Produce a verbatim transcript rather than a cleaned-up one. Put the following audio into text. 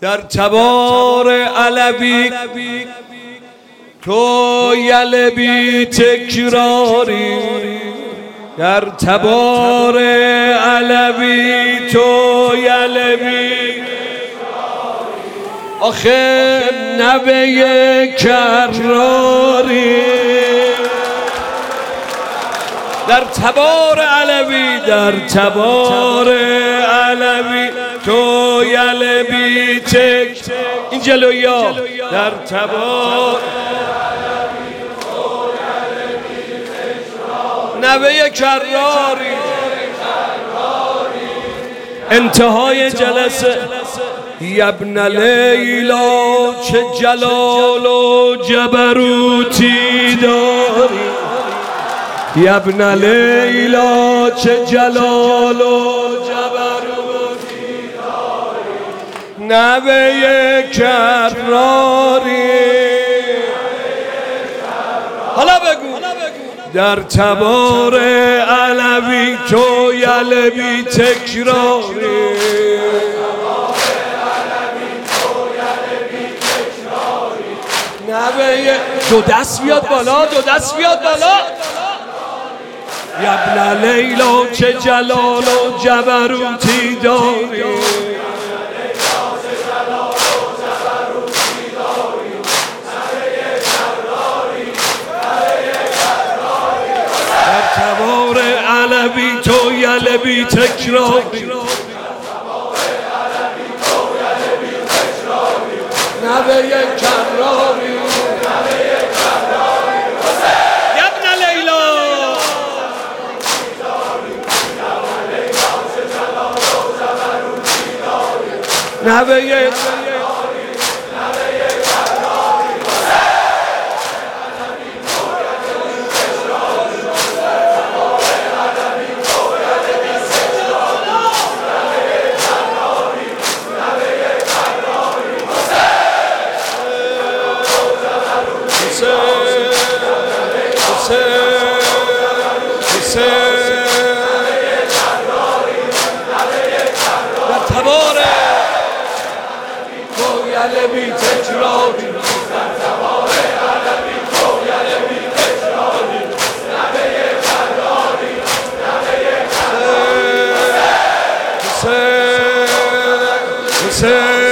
در تبار علوی تو یل بی تکراری، در تبار علوی تو یل بی آخه نبه کراری، در تبار علوی در تبار علوی تو یل بی تک این جلویا در تبار نبه کراری. انتهای جلسه یبن لیلا چه جلال و جبروتی داری، یبن لیلا چه جلال و جبروتی داری، نبه کراری. حالا بگو در تبار علوی تو یل بی تکراری، نبه دو دست بیاد بالا، دو دست بیاد بالا. یبن لیلا چه جلال و جبروتی داری، در تبار علوی تو یل بی تکراری، نبه کراری. یبن لیلا نبه در تبار تو یل بی تکراری، در تبار علوی تو یل بی تکراری، نبه کراری، نبه کراری. حسین حسین